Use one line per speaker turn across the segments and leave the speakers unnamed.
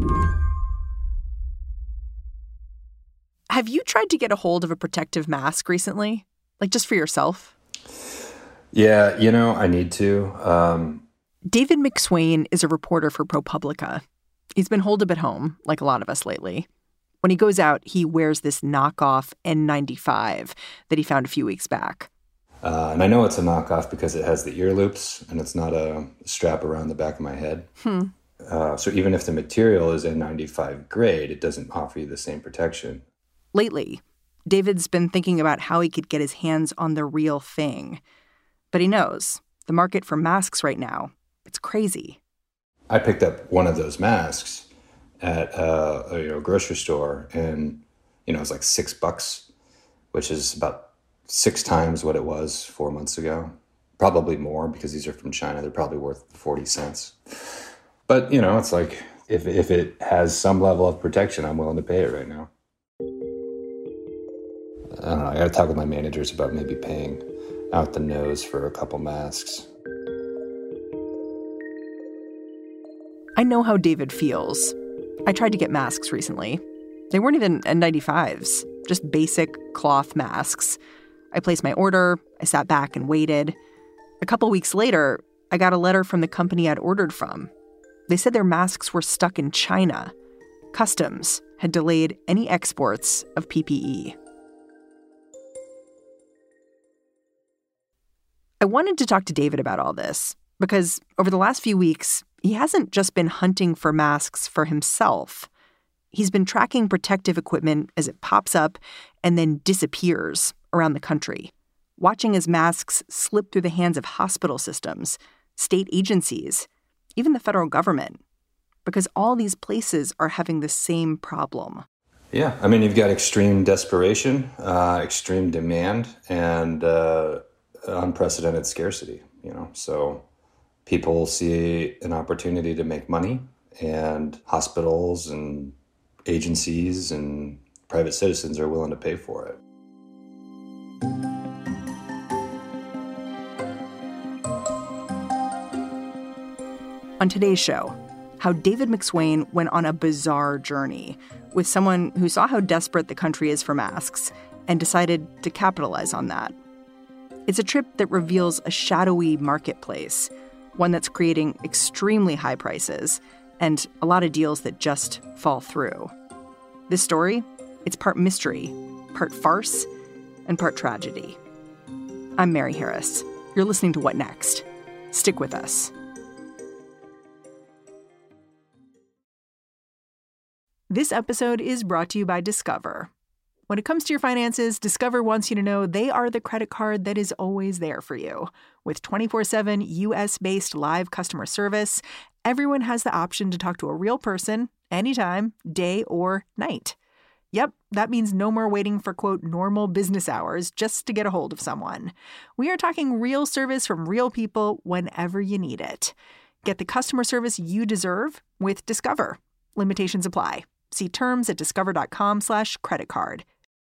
Have you tried to get a hold of a protective mask recently? Like just for yourself?
Yeah, I need to.
David McSwain is a reporter for ProPublica. He's been holed up at home, like a lot of us lately. When he goes out, he wears this knockoff N95 that he found a few weeks back.
And I know it's a knockoff because it has the ear loops and it's not a strap around the back of my head. So even if the material is N95 grade, it doesn't offer you the same protection.
Lately, David's been thinking about how he could get his hands on the real thing. But he knows the market for masks right now, it's crazy.
I picked up one of those masks at a grocery store, and it was like $6, which is about 6 times what it was 4 months ago. Probably more because these are from China. They're probably worth 40 cents. But it's like if it has some level of protection, I'm willing to pay it right now. I don't know. I got to talk with my managers about maybe paying out the nose for a couple masks.
I know how David feels. I tried to get masks recently. They weren't even N95s, just basic cloth masks. I placed my order. I sat back and waited. A couple weeks later, I got a letter from the company I'd ordered from. They said their masks were stuck in China. Customs had delayed any exports of PPE. I wanted to talk to David about all this because over the last few weeks, he hasn't just been hunting for masks for himself. He's been tracking protective equipment as it pops up and then disappears around the country, watching as masks slip through the hands of hospital systems, state agencies, even the federal government, because all these places are having the same problem.
Yeah, you've got extreme desperation, extreme demand, and unprecedented scarcity, So people see an opportunity to make money, and hospitals and agencies and private citizens are willing to pay for it.
On today's show, how David McSwain went on a bizarre journey with someone who saw how desperate the country is for masks and decided to capitalize on that. It's a trip that reveals a shadowy marketplace, one that's creating extremely high prices and a lot of deals that just fall through. This story, it's part mystery, part farce, and part tragedy. I'm Mary Harris. You're listening to What Next? Stick with us. This episode is brought to you by Discover. When it comes to your finances, Discover wants you to know they are the credit card that is always there for you. With 24/7 U.S.-based live customer service, everyone has the option to talk to a real person anytime, day or night. Yep, that means no more waiting for, quote, normal business hours just to get a hold of someone. We are talking real service from real people whenever you need it. Get the customer service you deserve with Discover. Limitations apply. See terms at discover.com/creditcard.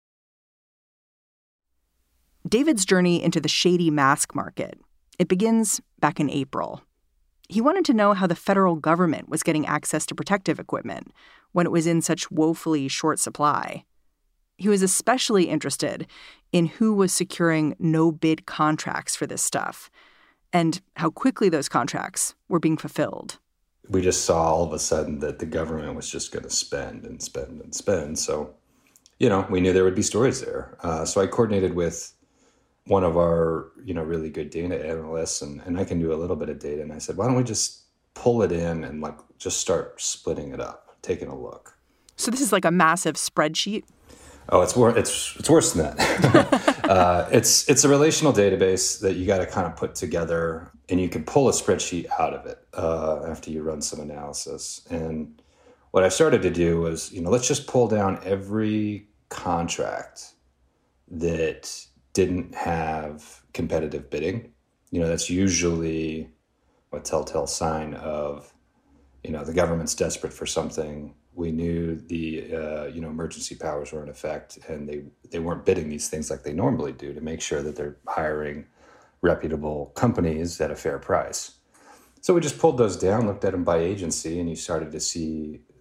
David's journey into the shady mask market, it begins back in April. He wanted to know how the federal government was getting access to protective equipment when it was in such woefully short supply. He was especially interested in who was securing no-bid contracts for this stuff and how quickly those contracts were being fulfilled.
We just saw all of a sudden that the government was just going to spend and spend and spend. So, we knew there would be stories there. So I coordinated with one of our, really good data analysts, and I can do a little bit of data. And I said, why don't we just pull it in and just start splitting it up, taking a look.
So this is like a massive spreadsheet?
Oh, it's worse than that. It's a relational database that you got to kind of put together, and you can pull a spreadsheet out of it after you run some analysis. And what I started to do was, let's just pull down every contract that didn't have competitive bidding. That's usually a telltale sign of, the government's desperate for something. We knew the, emergency powers were in effect, and they weren't bidding these things like they normally do to make sure that they're hiring reputable companies at a fair price. So we just pulled those down, looked at them by agency, and you started to see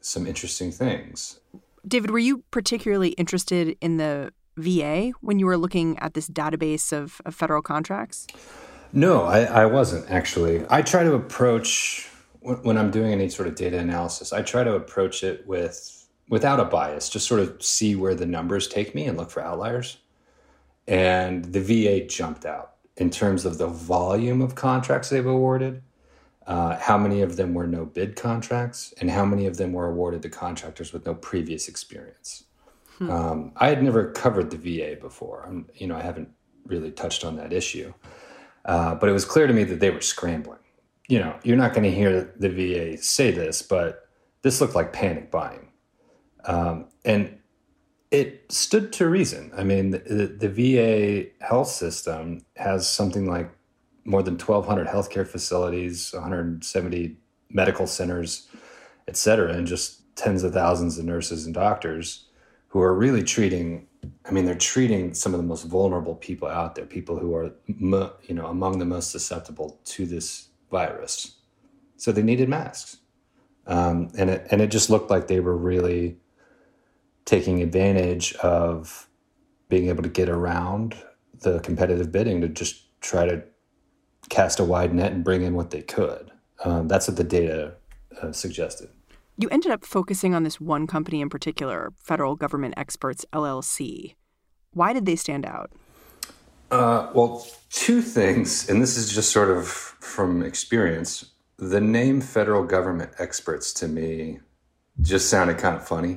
some interesting things.
David, were you particularly interested in the VA when you were looking at this database of federal contracts?
No, I wasn't, actually. I try to approach, when I'm doing any sort of data analysis, I try to approach it without a bias, just sort of see where the numbers take me and look for outliers. And the VA jumped out in terms of the volume of contracts they've awarded, how many of them were no bid contracts, and how many of them were awarded to contractors with no previous experience. I had never covered the VA before. I haven't really touched on that issue. But it was clear to me that they were scrambling. You're not going to hear the VA say this, but this looked like panic buying. And it stood to reason. I mean, the VA health system has something like more than 1,200 healthcare facilities, 170 medical centers, et cetera, and just tens of thousands of nurses and doctors who are really they're treating some of the most vulnerable people out there, people who are, among the most susceptible to this virus. So they needed masks. And it just looked like they were really taking advantage of being able to get around the competitive bidding to just try to cast a wide net and bring in what they could. That's what the data suggested.
You ended up focusing on this one company in particular, Federal Government Experts, LLC. Why did they stand out?
Well, two things, and this is just sort of from experience. The name Federal Government Experts to me just sounded kind of funny.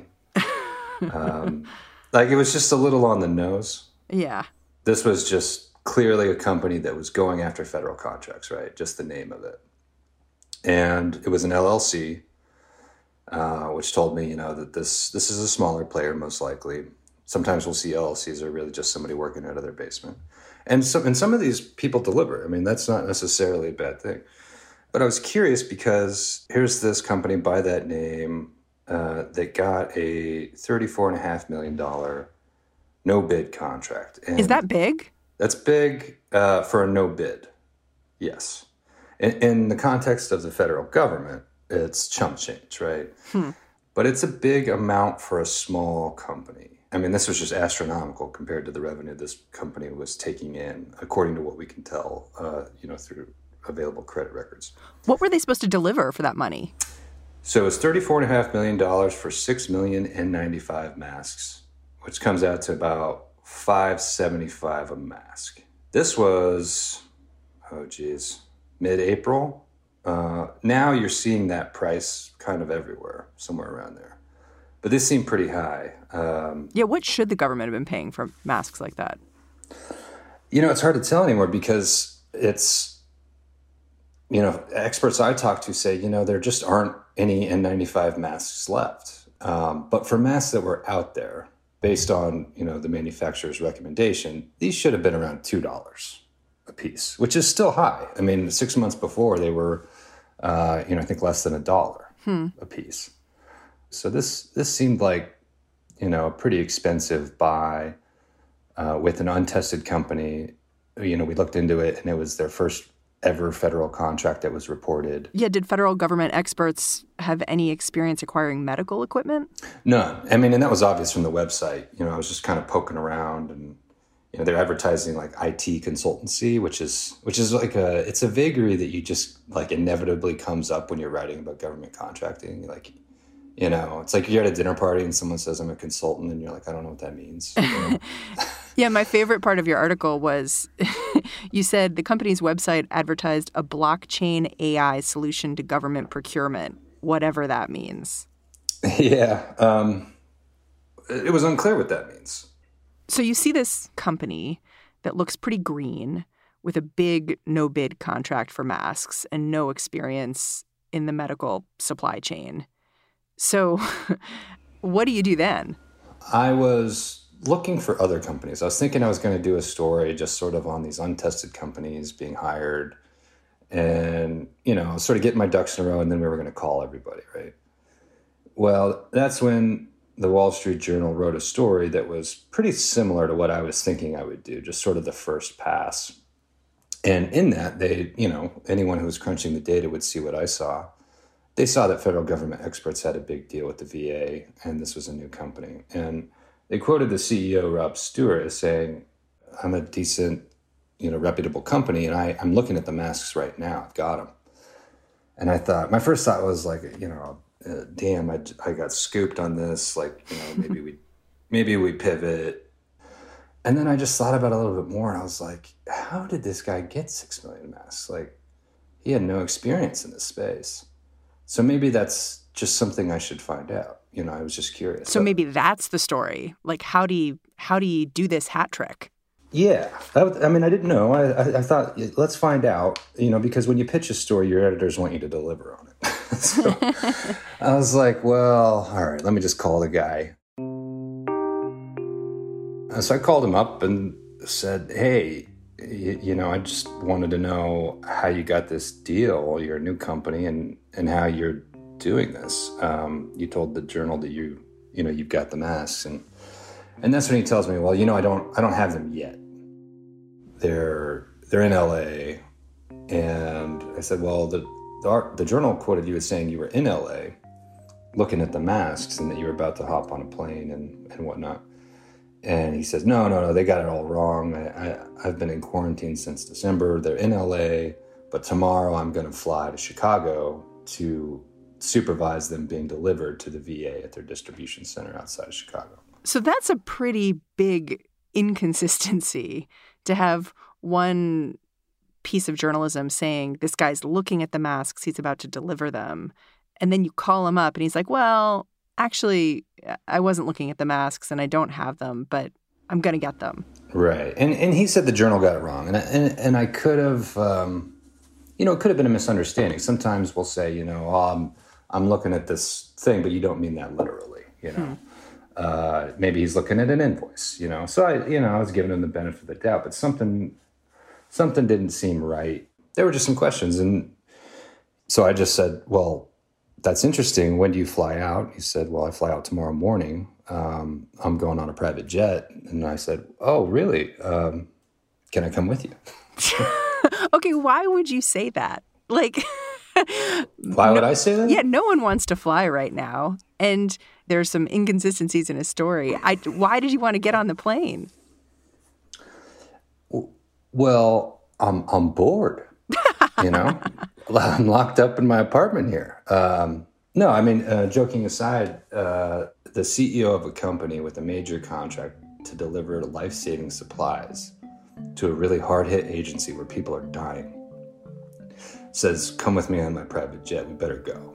It was just a little on the nose.
Yeah.
This was just clearly a company that was going after federal contracts, right? Just the name of it. And it was an LLC, which told me, that this is a smaller player, most likely. Sometimes we'll see LLCs are really just somebody working out of their basement. And some of these people deliver. I mean, that's not necessarily a bad thing. But I was curious because here's this company by that name that got a $34.5 million no bid contract. And
is that big?
That's big for a no bid. Yes. In the context of the federal government, it's chump change, right? But it's a big amount for a small company. I mean, this was just astronomical compared to the revenue this company was taking in, according to what we can tell, through available credit records.
What were they supposed to deliver for that money?
So it's $34.5 million for 6,095 masks, which comes out to about $575 a mask. This was, mid-April. Now you're seeing that price kind of everywhere, somewhere around there. But this seemed pretty high.
What should the government have been paying for masks like that?
It's hard to tell anymore because it's, experts I talk to say, there just aren't any N95 masks left. But for masks that were out there, based on, the manufacturer's recommendation, these should have been around $2 a piece, which is still high. I mean, 6 months before they were, I think less than $1 a piece. So this seemed like, a pretty expensive buy with an untested company. We looked into it and it was their first ever federal contract that was reported.
Yeah. Did Federal Government Experts have any experience acquiring medical equipment?
None. I mean, and that was obvious from the website. I was just kind of poking around and, they're advertising like IT consultancy, which is like it's a vagary that you just like inevitably comes up when you're writing about government contracting. Like, it's like you're at a dinner party and someone says I'm a consultant and you're like, I don't know what that means.
Yeah, my favorite part of your article was you said the company's website advertised a blockchain AI solution to government procurement, whatever that means.
Yeah, it was unclear what that means.
So you see this company that looks pretty green with a big no-bid contract for masks and no experience in the medical supply chain. So what do you do then? I
was looking for other companies. I was thinking I was going to do a story just sort of on these untested companies being hired and, sort of getting my ducks in a row, and then we were going to call everybody, right? Well, that's when the Wall Street Journal wrote a story that was pretty similar to what I was thinking I would do, just sort of the first pass. And in that, they, anyone who was crunching the data would see what I saw. they saw that federal government experts had a big deal with the VA, and this was a new company. And they quoted the CEO, Rob Stewart, as saying, I'm a decent, reputable company, and I'm looking at the masks right now. I've got them. And I thought, my first thought was like, damn, I got scooped on this. Like, maybe we pivot. And then I just thought about it a little bit more, and I was like, how did this guy get 6 million masks? Like, he had no experience in this space. So maybe that's just something I should find out. I was just curious.
So maybe that's the story. Like, how do you do this hat trick?
Yeah. I didn't know. I thought, let's find out, because when you pitch a story, your editors want you to deliver on it. So I was like, well, all right, let me just call the guy. So I called him up and said, hey, I just wanted to know how you got this deal. You're a new company and how you're doing this. You told the Journal that you've got the masks, and that's when he tells me, well, I don't have them yet. They're in LA, and I said, well, the Journal quoted you as saying you were in LA, looking at the masks, and that you were about to hop on a plane and whatnot. And he says, no, they got it all wrong. I've been in quarantine since December. They're in LA, but tomorrow I'm going to fly to Chicago to supervise them being delivered to the VA at their distribution center outside of Chicago.
So that's a pretty big inconsistency to have one piece of journalism saying this guy's looking at the masks, he's about to deliver them. And then you call him up and he's like, well, actually, I wasn't looking at the masks and I don't have them, but I'm going to get them.
Right. And he said the Journal got it wrong. And I could have, it could have been a misunderstanding. Sometimes we'll say, I'm looking at this thing, but you don't mean that literally, Maybe he's looking at an invoice, So I was giving him the benefit of the doubt, but something didn't seem right. There were just some questions. And so I just said, well, that's interesting. When do you fly out? He said, well, I fly out tomorrow morning. I'm going on a private jet. And I said, oh, really? Can I come with you?
Okay, why would you say that? Like,
why would I say that?
Yeah, no one wants to fly right now. And there's some inconsistencies in his story. Why did you want to get on the plane?
Well, I'm bored. I'm locked up in my apartment here. No, joking aside, the CEO of a company with a major contract to deliver life-saving supplies to a really hard-hit agency where people are dying says, come with me on my private jet. We better go.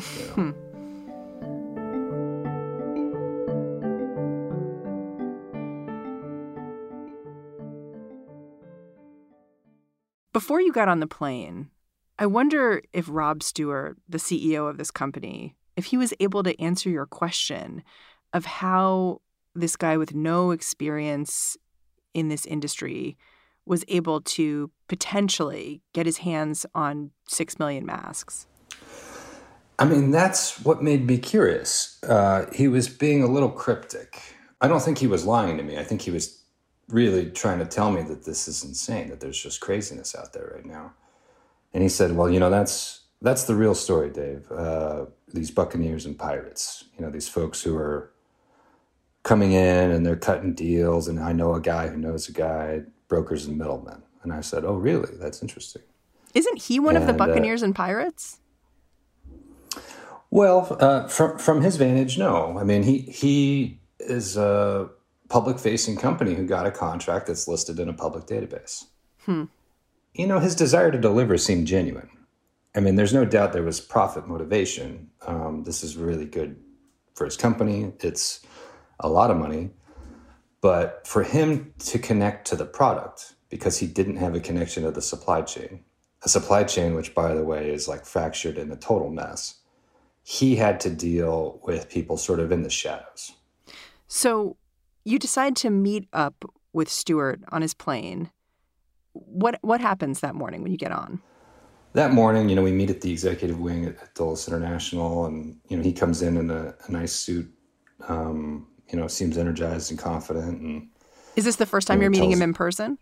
Before you got on the plane, I wonder if Rob Stewart, the CEO of this company, if he was able to answer your question of how this guy with no experience in this industry was able to potentially get his hands on 6 million masks.
That's what made me curious. He was being a little cryptic. I don't think he was lying to me. I think he was really trying to tell me that this is insane, that there's just craziness out there right now. And he said, well, that's the real story, Dave. These buccaneers and pirates, these folks who are coming in and they're cutting deals. And I know a guy who knows a guy, brokers and middlemen. And I said, oh, really? That's interesting.
Isn't he one of the buccaneers and pirates?
Well, from his vantage, no. He is a public-facing company who got a contract that's listed in a public database. His desire to deliver seemed genuine. There's no doubt there was profit motivation. This is really good for his company. It's a lot of money. But for him to connect to the product, because he didn't have a connection to the supply chain, a supply chain which, by the way, is like fractured in a total mess, he had to deal with people sort of in the shadows.
So you decide to meet up with Stewart on his plane. What happens that morning when you get on?
That morning, we meet at the executive wing at Dulles International, and, he comes in a nice suit, seems energized and confident. And
is this the first time you're meeting him in person?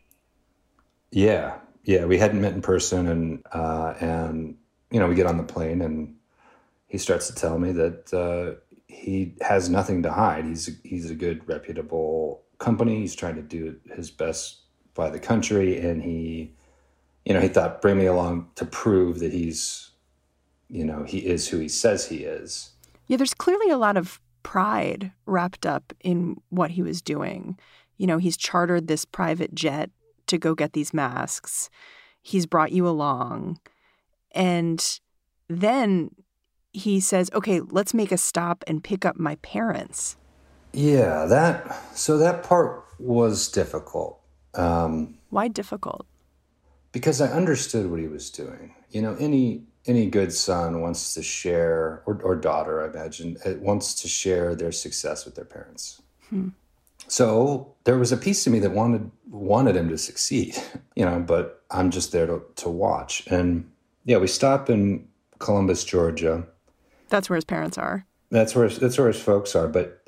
Yeah, we hadn't met in person, and we get on the plane, and he starts to tell me that he has nothing to hide. He's a good, reputable company. He's trying to do his best by the country, and he thought, bring me along to prove that he is who he says he is.
Yeah, there's clearly a lot of pride wrapped up in what he was doing. He's chartered this private jet to go get these masks. He's brought you along. And then he says, okay, let's make a stop and pick up my parents.
Yeah, that part was difficult.
Why difficult?
Because I understood what he was doing. Any good son wants to share, or daughter, I imagine, wants to share their success with their parents. So there was a piece of me that wanted him to succeed, but I'm just there to watch. And yeah, we stop in Columbus, Georgia.
That's where his parents are.
That's where his folks are. But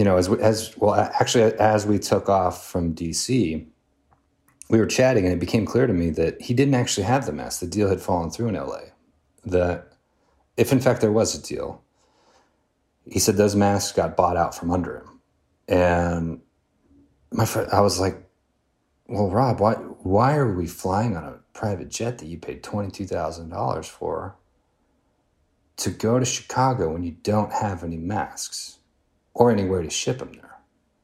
as we took off from DC, we were chatting, and it became clear to me that he didn't actually have the mask. The deal had fallen through in LA. That if in fact there was a deal, he said those masks got bought out from under him. And I was like, well, Rob, why are we flying on a private jet that you paid $22,000 for to go to Chicago when you don't have any masks or anywhere to ship them there?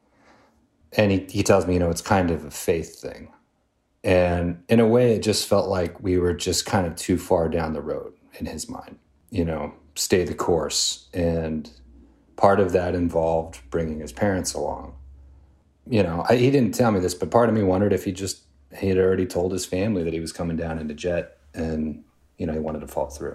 And he tells me, it's kind of a faith thing. And in a way, it just felt like we were just kind of too far down the road in his mind, stay the course. And part of that involved bringing his parents along. He didn't tell me this, but part of me wondered if he had already told his family that he was coming down in a jet and, he wanted to fall through.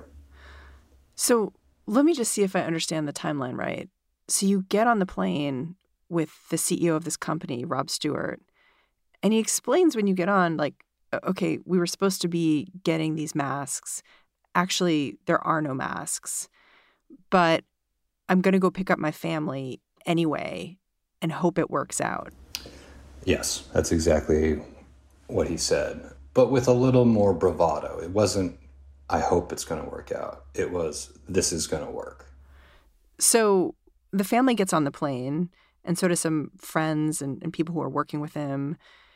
So let me just see if I understand the timeline right. So you get on the plane with the CEO of this company, Rob Stewart, and he explains when you get on, like, okay, we were supposed to be getting these masks. Actually, there are no masks, but I'm going to go pick up my family anyway and hope it works out.
Yes, that's exactly what he said, but with a little more bravado. It wasn't, I hope it's going to work out. It was, this is going to work.
So the family gets on the plane, and so do some friends and people who are working with him.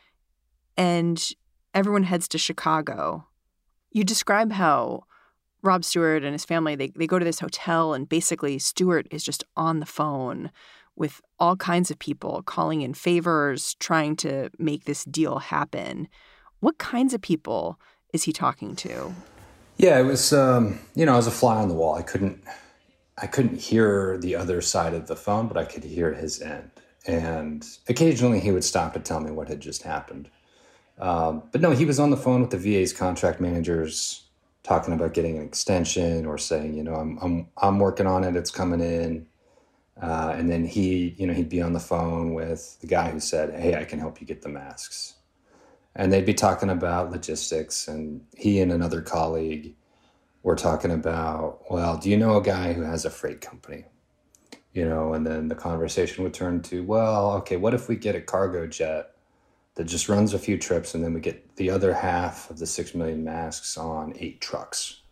And everyone heads to Chicago. You describe how Rob Stewart and his family, they go to this hotel, and basically Stewart is just on the phone with all kinds of people calling in favors, trying to make this deal happen. What kinds of people is he talking to?
Yeah, it was, I was a fly on the wall. I couldn't hear the other side of the phone, but I could hear his end. And occasionally he would stop to tell me what had just happened. But no, he was on the phone with the VA's contract managers, talking about getting an extension or saying, I'm working on it. It's coming in. And then he'd be on the phone with the guy who said, hey, I can help you get the masks. And they'd be talking about logistics, and he and another colleague were talking about, well, do you know a guy who has a freight company? And then the conversation would turn to, well, okay, what if we get a cargo jet that just runs a few trips, and then we get the other half of the 6 million masks on 8 trucks?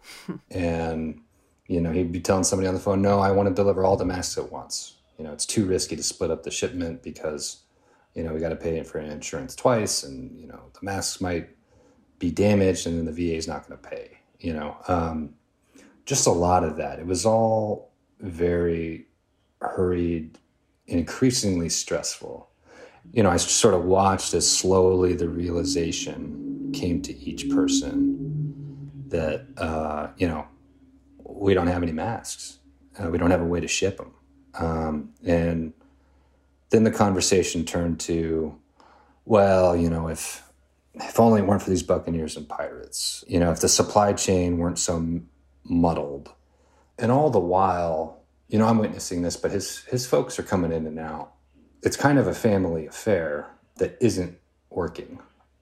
And, he'd be telling somebody on the phone, no, I want to deliver all the masks at once. It's too risky to split up the shipment because, we got to pay for insurance twice, and, the masks might be damaged, and then the VA is not going to pay, just a lot of that. It was all very hurried, increasingly stressful. I sort of watched as slowly the realization came to each person that, we don't have any masks. We don't have a way to ship them. And then the conversation turned to, well, if only it weren't for these buccaneers and pirates, if the supply chain weren't so muddled. And all the while, I'm witnessing this, but his folks are coming in and out. It's kind of a family affair that isn't working.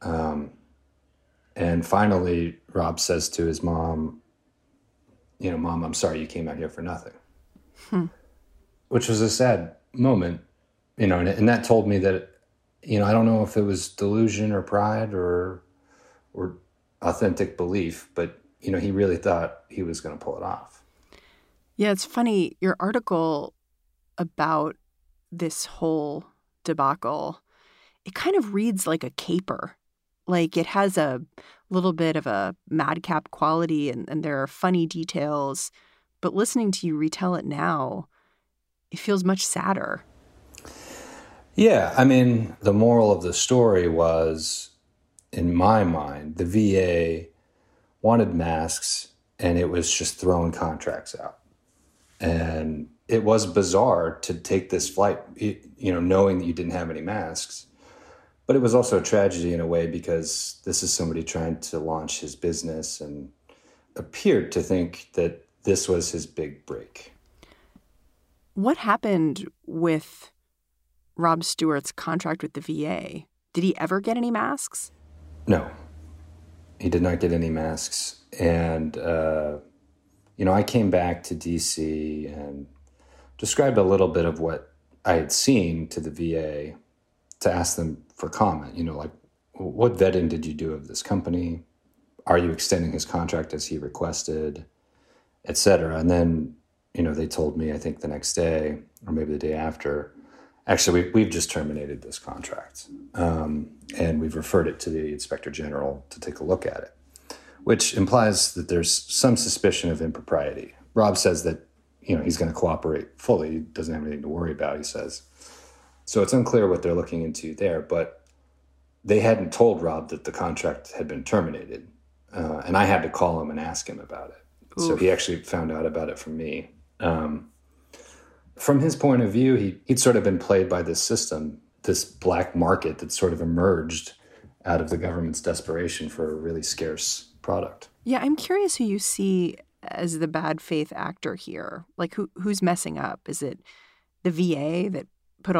And finally, Rob says to his mom, Mom, I'm sorry you came out here for nothing. Which was a sad moment, and that told me that, I don't know if it was delusion or pride or authentic belief, but, he really thought he was going to pull it off.
Yeah, it's funny. Your article about this whole debacle, it kind of reads like a caper. Like it has a little bit of a madcap quality and there are funny details. But listening to you retell it now, it feels much sadder.
Yeah, I mean, the moral of the story was, in my mind, the VA wanted masks and it was just throwing contracts out. And it was bizarre to take this flight, knowing that you didn't have any masks. But it was also a tragedy in a way because this is somebody trying to launch his business and appeared to think that this was his big break.
What happened with Rob Stewart's contract with the VA? Did he ever get any masks?
No, he did not get any masks. And, I came back to D.C. and described a little bit of what I had seen to the VA to ask them for comment. Like, what vetting did you do of this company? Are you extending his contract as he requested, et cetera? And then, they told me, I think the next day or maybe the day after, actually, we've just terminated this contract. And we've referred it to the Inspector General to take a look at it, which implies that there's some suspicion of impropriety. Rob says that, he's going to cooperate fully. He doesn't have anything to worry about, he says. So it's unclear what they're looking into there, but they hadn't told Rob that the contract had been terminated. And I had to call him and ask him about it. Oof. So he actually found out about it from me. From his point of view, he'd sort of been played by this system, this black market that sort of emerged out of the government's desperation for a really scarce product.
Yeah, I'm curious who you see as the bad faith actor here. Like who's messing up? Is it the VA that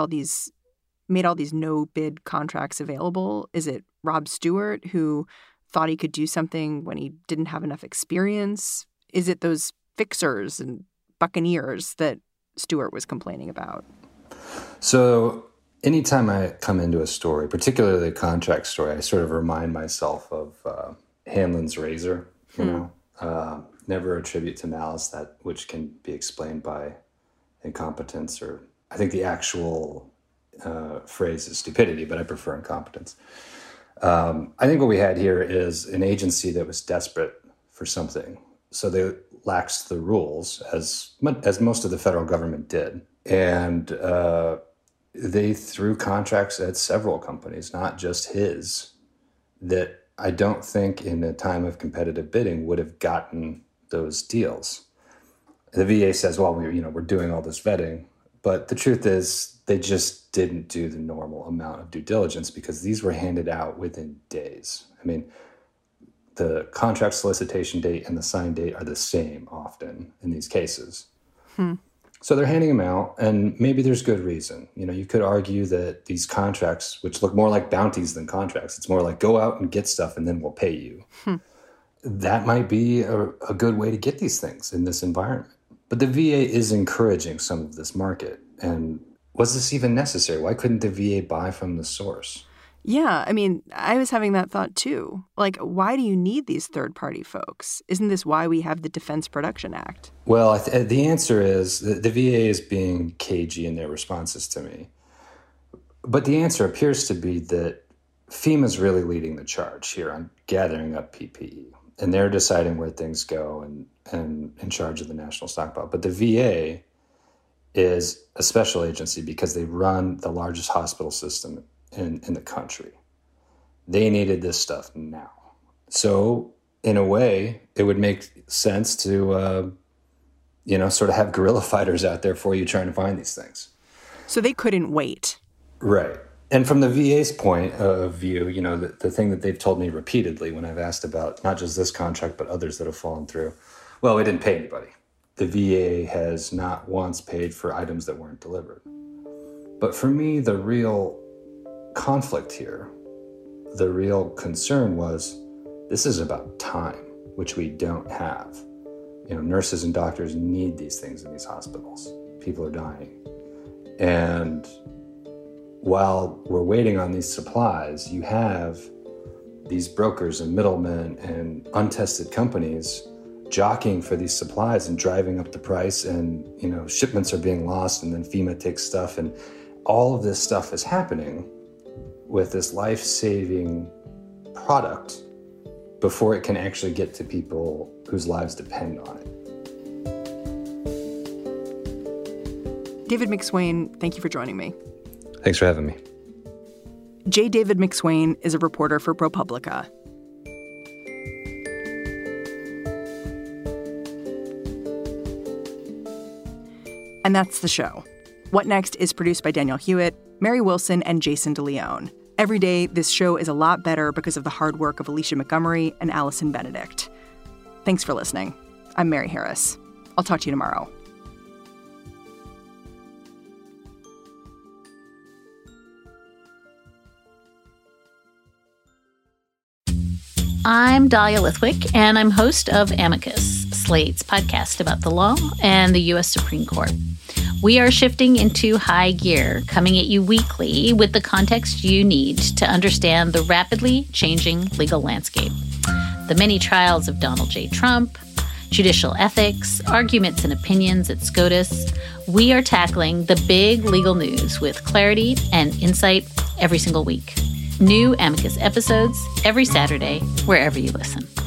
made all these no bid contracts available? Is it Rob Stewart who thought he could do something when he didn't have enough experience? Is it those fixers and buccaneers that Stewart was complaining about?
So anytime I come into a story, particularly a contract story, I sort of remind myself of Hanlon's razor, never attribute to malice that which can be explained by incompetence, or I think the actual phrase is stupidity, but I prefer incompetence. I think what we had here is an agency that was desperate for something. So they laxed the rules, as most of the federal government did. And they threw contracts at several companies, not just his, that I don't think in a time of competitive bidding would have gotten those deals. The VA says, well, we're doing all this vetting. But the truth is they just didn't do the normal amount of due diligence because these were handed out within days. I mean, the contract solicitation date and the sign date are the same often in these cases. So they're handing them out, and maybe there's good reason. You could argue that these contracts, which look more like bounties than contracts, it's more like go out and get stuff and then we'll pay you. That might be a good way to get these things in this environment. But the VA is encouraging some of this market. And was this even necessary? Why couldn't the VA buy from the source?
Yeah, I mean, I was having that thought too. Like, why do you need these third-party folks? Isn't this why we have the Defense Production Act?
Well, the answer is the VA is being cagey in their responses to me. But the answer appears to be that FEMA's really leading the charge here on gathering up PPE. And they're deciding where things go and in charge of the national stockpile. But the VA is a special agency because they run the largest hospital system in the country. They needed this stuff now. So in a way, it would make sense to, sort of have guerrilla fighters out there for you trying to find these things.
So they couldn't wait.
Right. And from the VA's point of view, the thing that they've told me repeatedly when I've asked about not just this contract, but others that have fallen through, well, we didn't pay anybody. The VA has not once paid for items that weren't delivered. But for me, the real conflict here, the real concern was this is about time, which we don't have. Nurses and doctors need these things in these hospitals. People are dying. And while we're waiting on these supplies, you have these brokers and middlemen and untested companies jockeying for these supplies and driving up the price, and, you know, shipments are being lost, and then FEMA takes stuff, and all of this stuff is happening with this life-saving product before it can actually get to people whose lives depend on it.
David McSwain, thank you for joining me.
Thanks for having me.
J. David McSwain is a reporter for ProPublica. And that's the show. What Next is produced by Daniel Hewitt, Mary Wilson, and Jason DeLeon. Every day, this show is a lot better because of the hard work of Alicia Montgomery and Allison Benedict. Thanks for listening. I'm Mary Harris. I'll talk to you tomorrow.
I'm Dahlia Lithwick, and I'm host of Amicus, Slate's podcast about the law and the U.S. Supreme Court. We are shifting into high gear, coming at you weekly with the context you need to understand the rapidly changing legal landscape. The many trials of Donald J. Trump, judicial ethics, arguments and opinions at SCOTUS. We are tackling the big legal news with clarity and insight every single week. New Amicus episodes every Saturday, wherever you listen.